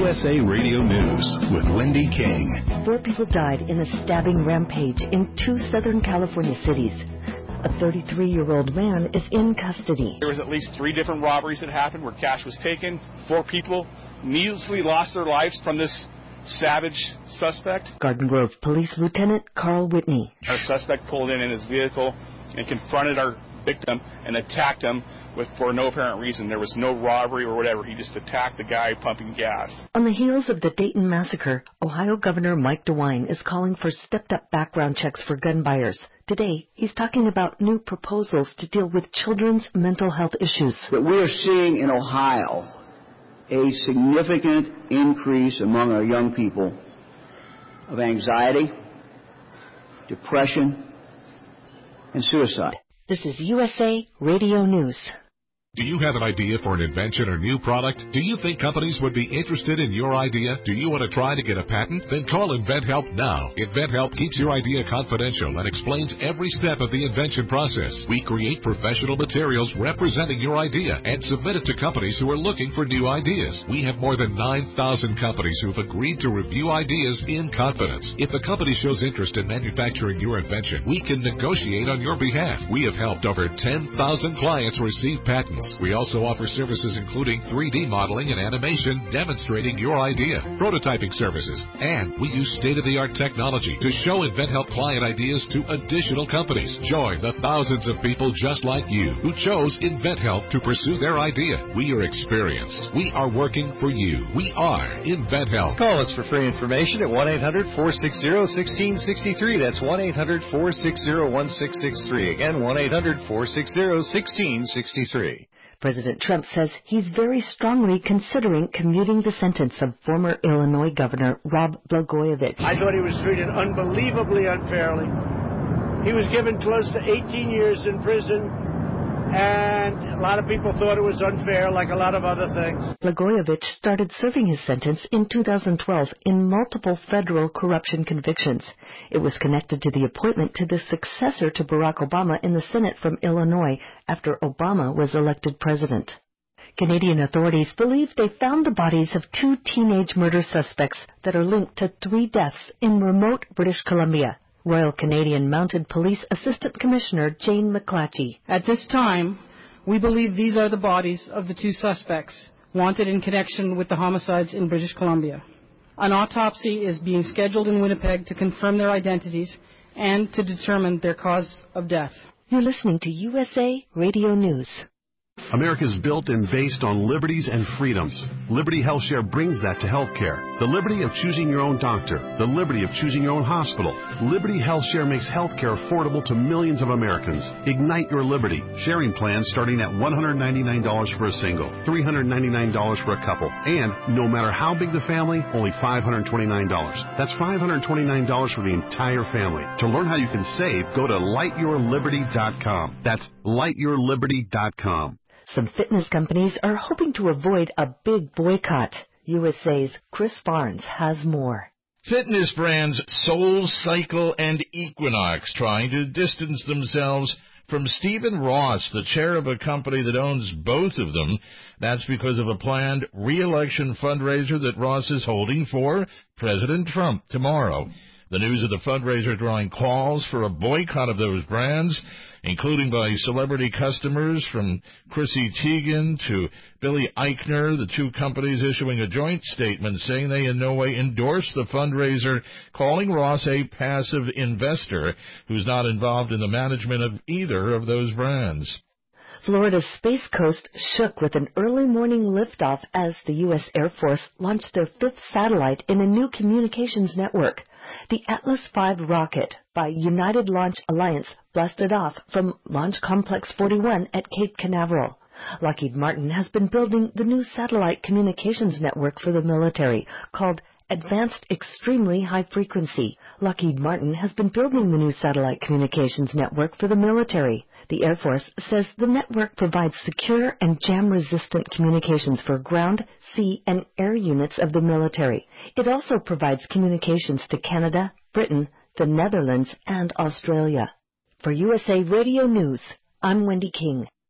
USA Radio News with Wendy King. 4 people died in a stabbing rampage in 2 Southern California cities. A 33-year-old man is in custody. There was at least 3 different robberies that happened where cash was taken. 4 people needlessly lost their lives from this savage suspect. Garden Grove Police Lieutenant Carl Whitney. Our suspect pulled in his vehicle and confronted our victim and attacked him for no apparent reason. There was no robbery or whatever. He just attacked the guy pumping gas. On the heels of the Dayton massacre, Ohio Governor Mike DeWine is calling for stepped-up background checks for gun buyers. Today, he's talking about new proposals to deal with children's mental health issues. That we are seeing in Ohio a significant increase among our young people of anxiety, depression, and suicide. This is USA Radio News. Do you have an idea for an invention or new product? Do you think companies would be interested in your idea? Do you want to try to get a patent? Then call InventHelp now. InventHelp keeps your idea confidential and explains every step of the invention process. We create professional materials representing your idea and submit it to companies who are looking for new ideas. We have more than 9,000 companies who have agreed to review ideas in confidence. If a company shows interest in manufacturing your invention, we can negotiate on your behalf. We have helped over 10,000 clients receive patents. We also offer services including 3D modeling and animation demonstrating your idea, prototyping services, and we use state-of-the-art technology to show InventHelp client ideas to additional companies. Join the thousands of people just like you who chose InventHelp to pursue their idea. We are experienced. We are working for you. We are InventHelp. Call us for free information at 1-800-460-1663. That's 1-800-460-1663. Again, 1-800-460-1663. President Trump says he's very strongly considering commuting the sentence of former Illinois Governor Rod Blagojevich. I thought he was treated unbelievably unfairly. He was given close to 18 years in prison, and a lot of people thought it was unfair, like a lot of other things. Blagojevich started serving his sentence in 2012 in multiple federal corruption convictions. It was connected to the appointment to the successor to Barack Obama in the Senate from Illinois after Obama was elected president. Canadian authorities believe they found the bodies of 2 teenage murder suspects that are linked to 3 deaths in remote British Columbia. Royal Canadian Mounted Police Assistant Commissioner Jane McClatchy. At this time, we believe these are the bodies of the 2 suspects wanted in connection with the homicides in British Columbia. An autopsy is being scheduled in Winnipeg to confirm their identities and to determine their cause of death. You're listening to USA Radio News. America is built and based on liberties and freedoms. Liberty HealthShare brings that to healthcare. The liberty of choosing your own doctor. The liberty of choosing your own hospital. Liberty HealthShare makes healthcare affordable to millions of Americans. Ignite your liberty. Sharing plans starting at $199 for a single, $399 for a couple, and no matter how big the family, only $529. That's $529 for the entire family. To learn how you can save, go to lightyourliberty.com. That's lightyourliberty.com. Some fitness companies are hoping to avoid a big boycott. USA's Chris Barnes has more. Fitness brands Soul Cycle and Equinox trying to distance themselves from Stephen Ross, the chair of a company that owns both of them. That's because of a planned re-election fundraiser that Ross is holding for President Trump tomorrow. The news of the fundraiser drawing calls for a boycott of those brands, including by celebrity customers from Chrissy Teigen to Billy Eichner, the 2 companies issuing a joint statement saying they in no way endorse the fundraiser, calling Ross a passive investor who's not involved in the management of either of those brands. Florida's Space Coast shook with an early morning liftoff as the U.S. Air Force launched their 5th satellite in a new communications network. The Atlas V rocket by United Launch Alliance blasted off from Launch Complex 41 at Cape Canaveral. Lockheed Martin has been building the new satellite communications network for the military called Advanced Extremely High Frequency. Lockheed Martin has been building the new satellite communications network for the military. The Air Force says the network provides secure and jam-resistant communications for ground, sea, and air units of the military. It also provides communications to Canada, Britain, the Netherlands, and Australia. For USA Radio News, I'm Wendy King.